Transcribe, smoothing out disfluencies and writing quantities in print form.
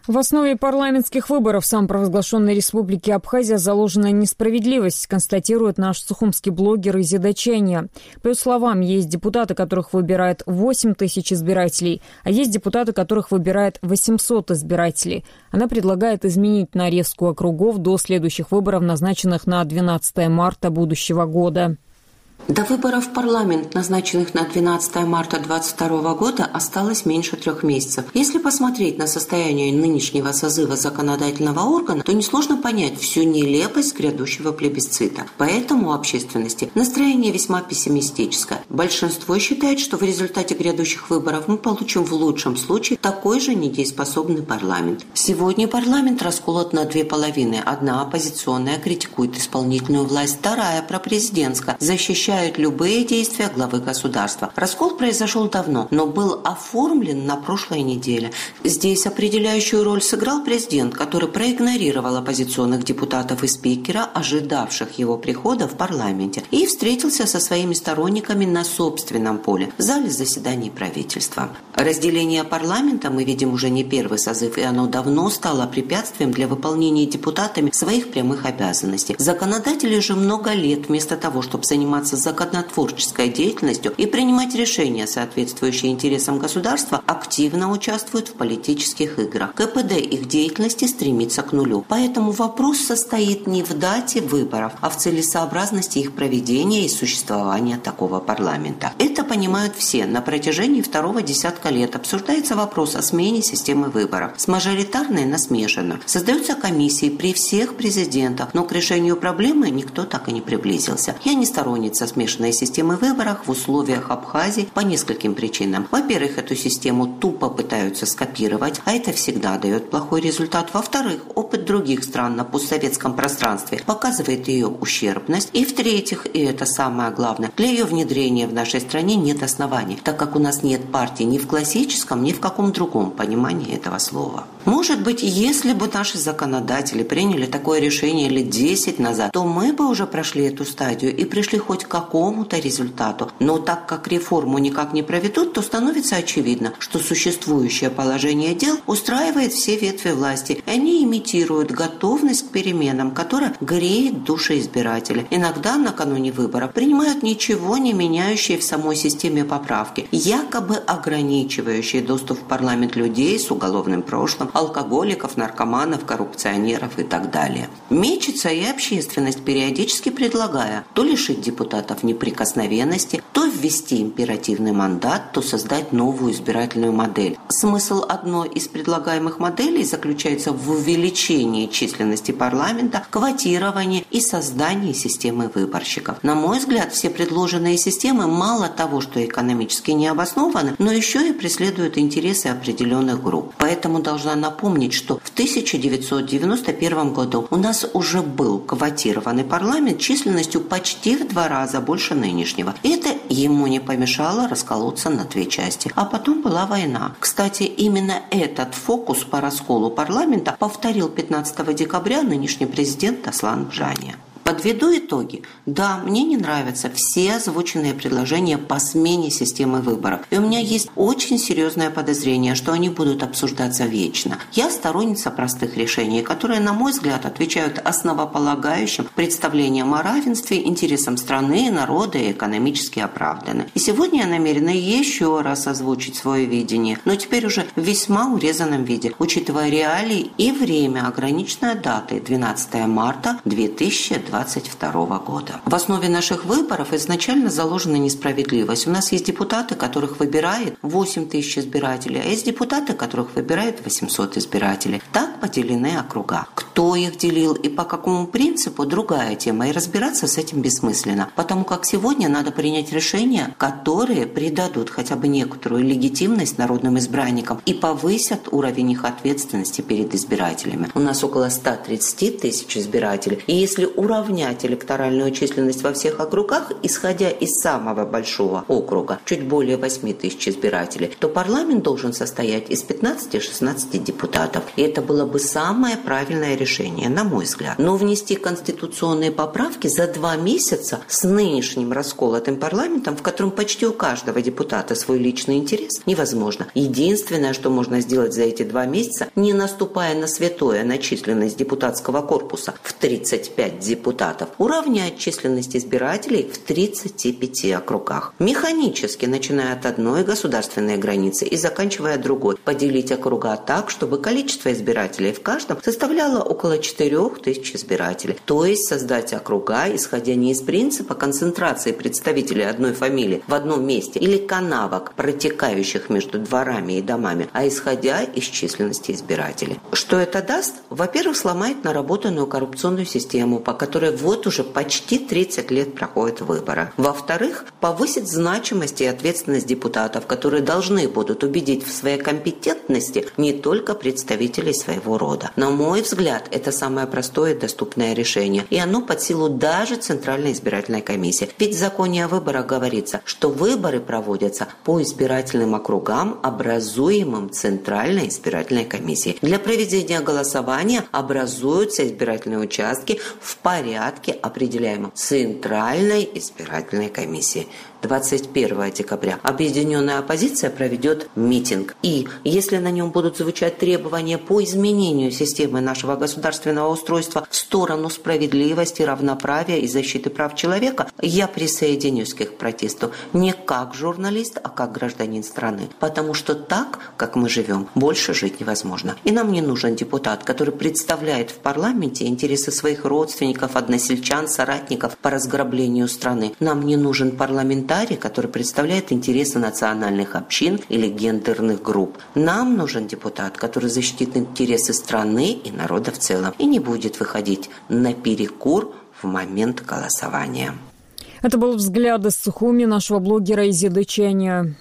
В основе парламентских выборов самопровозглашенной республики Абхазия заложена несправедливость, констатирует наш сухумский блогер Изида Ченья. По ее словам, есть депутаты, которых выбирает 8 тысяч избирателей, а есть депутаты, которых выбирает 800 избирателей. Она предлагает изменить нарезку округов до следующих выборов, назначенных на 12 марта будущего года. До выборов в парламент, назначенных на 12 марта 2022 года, осталось меньше 3 месяцев. Если посмотреть на состояние нынешнего созыва законодательного органа, то несложно понять всю нелепость грядущего плебисцита. Поэтому у общественности настроение весьма пессимистическое. Большинство считает, что в результате грядущих выборов мы получим в лучшем случае такой же недееспособный парламент. Сегодня парламент расколот на 2 половины. Одна оппозиционная критикует исполнительную власть, вторая пропрезидентская защищает любые действия главы государства. Раскол произошел давно, но был оформлен на прошлой неделе. Здесь определяющую роль сыграл президент, который проигнорировал оппозиционных депутатов и спикера, ожидавших его прихода в парламенте, и встретился со своими сторонниками на собственном поле, в зале заседаний правительства. Разделение парламента мы видим уже не первый созыв, и оно давно стало препятствием для выполнения депутатами своих прямых обязанностей. Законодатели же много лет вместо того, чтобы заниматься законотворческой деятельностью и принимать решения, соответствующие интересам государства, активно участвуют в политических играх. КПД их деятельности стремится к нулю. Поэтому вопрос состоит не в дате выборов, а в целесообразности их проведения и существования такого парламента. Это понимают все. На протяжении второго десятка лет обсуждается вопрос о смене системы выборов с мажоритарной на смешанную. Создаются комиссии при всех президентах, но к решению проблемы никто так и не приблизился. Я не сторонница смешанной системы выборов в условиях Абхазии по нескольким причинам. Во-первых, эту систему тупо пытаются скопировать, а это всегда дает плохой результат. Во-вторых, опыт других стран на постсоветском пространстве показывает ее ущербность. И в-третьих, и это самое главное, для ее внедрения в нашей стране нет оснований, так как у нас нет партии ни в классическом, ни в каком другом понимании этого слова. Может быть, если бы наши законодатели приняли такое решение лет 10 назад, то мы бы уже прошли эту стадию и пришли хоть к какому-то результату. Но так как реформу никак не проведут, то становится очевидно, что существующее положение дел устраивает все ветви власти. И они имитируют готовность к переменам, которая греет души избирателей. Иногда накануне выборов принимают ничего не меняющие в самой системе поправки, якобы ограничивающие доступ в парламент людей с уголовным прошлым, алкоголиков, наркоманов, коррупционеров и так далее. Мечется и общественность, периодически предлагая то лишить депутатов неприкосновенности, то ввести императивный мандат, то создать новую избирательную модель. Смысл одной из предлагаемых моделей заключается в увеличении численности парламента, квотировании и создании системы выборщиков. На мой взгляд, все предложенные системы мало того, что экономически не обоснованы, но еще и преследуют интересы определенных групп. Поэтому должна напомнить, что в 1991 году у нас уже был квотированный парламент численностью почти в 2 раза больше нынешнего. И это ему не помешало расколоться на 2 части. А потом была война. Кстати, именно этот фокус по расколу парламента повторил 15 декабря нынешний президент Аслан Бжания. Подведу итоги. Да, мне не нравятся все озвученные предложения по смене системы выборов. И у меня есть очень серьезное подозрение, что они будут обсуждаться вечно. Я сторонница простых решений, которые, на мой взгляд, отвечают основополагающим представлениям о равенстве, интересам страны, народа и экономически оправданы. И сегодня я намерена еще раз озвучить свое видение, но теперь уже в весьма урезанном виде, учитывая реалии и время, ограниченное датой 12 марта 2022 года. В основе наших выборов изначально заложена несправедливость. У нас есть депутаты, которых выбирает 8 тысяч избирателей, а есть депутаты, которых выбирает 800 избирателей. Так поделены округа. Кто их делил и по какому принципу – другая тема, и разбираться с этим бессмысленно, потому как сегодня надо принять решения, которые придадут хотя бы некоторую легитимность народным избранникам и повысят уровень их ответственности перед избирателями. У нас около 130 тысяч избирателей, и если уравнять уравнять электоральную численность во всех округах, исходя из самого большого округа, чуть более 8 тысяч избирателей, то парламент должен состоять из 15-16 депутатов. И это было бы самое правильное решение, на мой взгляд. Но внести конституционные поправки за 2 месяца с нынешним расколотым парламентом, в котором почти у каждого депутата свой личный интерес, невозможно. Единственное, что можно сделать за эти 2 месяца, не наступая на святое, на численность депутатского корпуса в 35 депутатов, уравнять численность избирателей в 35 округах. Механически, начиная от одной государственной границы и заканчивая другой, поделить округа так, чтобы количество избирателей в каждом составляло около 4000 избирателей. То есть создать округа, исходя не из принципа концентрации представителей одной фамилии в одном месте или канавок, протекающих между дворами и домами, а исходя из численности избирателей. Что это даст? Во-первых, сломает наработанную коррупционную систему, по которой вот уже почти 30 лет проходят выборы. Во-вторых, повысит значимость и ответственность депутатов, которые должны будут убедить в своей компетентности не только представителей своего рода. На мой взгляд, это самое простое и доступное решение. И оно под силу даже Центральной избирательной комиссии. Ведь в законе о выборах говорится, что выборы проводятся по избирательным округам, образуемым Центральной избирательной комиссией. Для проведения голосования образуются избирательные участки в порядке, определяемом Центральной избирательной комиссией. 21 декабря объединенная оппозиция проведет митинг. И если на нем будут звучать требования по изменению системы нашего государственного устройства в сторону справедливости, равноправия и защиты прав человека, я присоединюсь к их протесту не как журналист, а как гражданин страны. Потому что так, как мы живем, больше жить невозможно. И нам не нужен депутат, который представляет в парламенте интересы своих родственников, односельчан, соратников по разграблению страны. Нам не нужен парламентарий, который представляет интересы национальных общин или гендерных групп. Нам нужен депутат, который защитит интересы страны и народа в целом и не будет выходить наперекор в момент голосования. Это был взгляд из Сухуми нашего блогера Изиды Ченя.